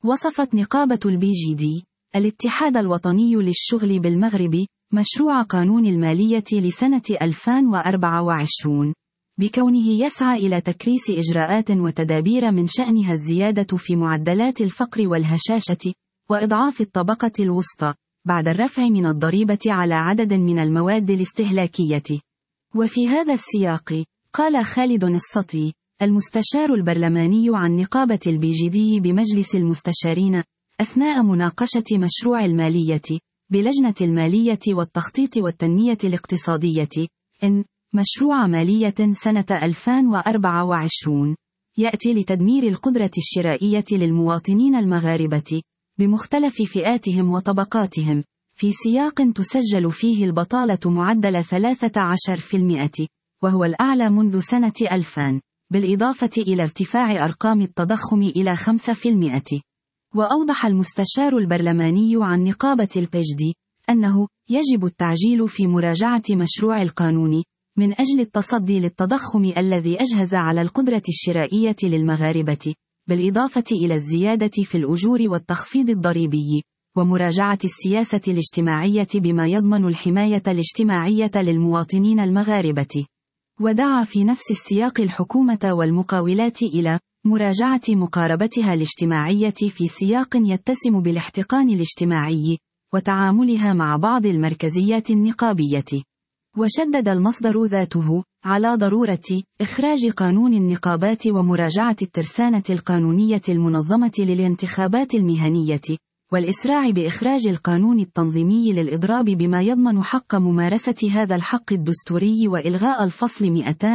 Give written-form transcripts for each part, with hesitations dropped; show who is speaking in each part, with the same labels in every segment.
Speaker 1: وصفت نقابة الBGD الاتحاد الوطني للشغل بالمغرب مشروع قانون المالية لسنة 2024 بكونه يسعى إلى تكريس إجراءات وتدابير من شأنها الزيادة في معدلات الفقر والهشاشة وإضعاف الطبقة الوسطى بعد الرفع من الضريبة على عدد من المواد الاستهلاكية. وفي هذا السياق قال خالد السطي المستشار البرلماني عن نقابة الBGD بمجلس المستشارين أثناء مناقشة مشروع المالية بلجنة المالية والتخطيط والتنمية الاقتصادية إن مشروع مالية سنة 2024 يأتي لتدمير القدرة الشرائية للمواطنين المغاربة بمختلف فئاتهم وطبقاتهم في سياق تسجل فيه البطالة معدل 13%، وهو الأعلى منذ سنة 2000، بالإضافة إلى ارتفاع أرقام التضخم إلى 5%. وأوضح المستشار البرلماني عن نقابة الBGD أنه يجب التعجيل في مراجعة مشروع القانون من أجل التصدي للتضخم الذي أجهز على القدرة الشرائية للمغاربة، بالإضافة إلى الزيادة في الأجور والتخفيض الضريبي، ومراجعة السياسة الاجتماعية بما يضمن الحماية الاجتماعية للمواطنين المغاربة. ودعا في نفس السياق الحكومة والمقاولات إلى مراجعة مقاربتها الاجتماعية في سياق يتسم بالاحتقان الاجتماعي وتعاملها مع بعض المركزيات النقابية. وشدد المصدر ذاته على ضرورة إخراج قانون النقابات ومراجعة الترسانة القانونية المنظمة للانتخابات المهنية، والإسراع بإخراج القانون التنظيمي للإضراب بما يضمن حق ممارسة هذا الحق الدستوري، وإلغاء الفصل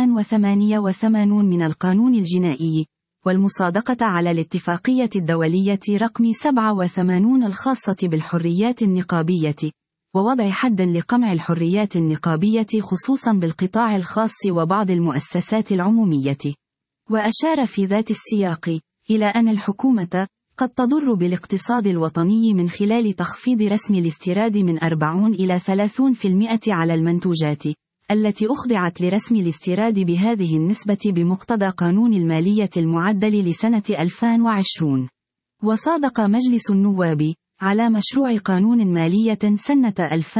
Speaker 1: 288 من القانون الجنائي، والمصادقة على الاتفاقية الدولية رقم 87 الخاصة بالحريات النقابية، ووضع حد لقمع الحريات النقابية خصوصا بالقطاع الخاص وبعض المؤسسات العمومية. وأشار في ذات السياق إلى أن الحكومة قد تضر بالاقتصاد الوطني من خلال تخفيض رسم الاستيراد من 40 إلى 30% على المنتوجات التي أخضعت لرسم الاستيراد بهذه النسبة بمقتضى قانون المالية المعدل لسنة 2020. وصادق مجلس النواب على مشروع قانون مالية سنة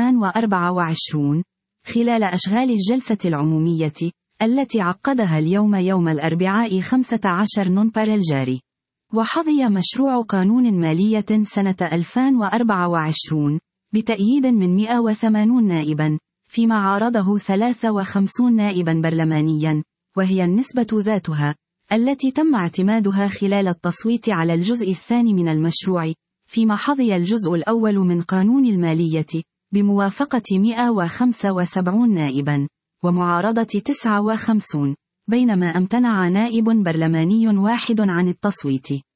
Speaker 1: 2024 خلال أشغال الجلسة العمومية التي عقدها اليوم يوم الأربعاء 15 نوفمبر الجاري. وحظي مشروع قانون مالية سنة 2024 بتأييد من 180 نائبا، فيما عارضه 53 نائبا برلمانيا، وهي النسبة ذاتها التي تم اعتمادها خلال التصويت على الجزء الثاني من المشروع، فيما حظي الجزء الأول من قانون المالية بموافقة 175 نائبا ومعارضة 59، بينما امتنع نائب برلماني واحد عن التصويت.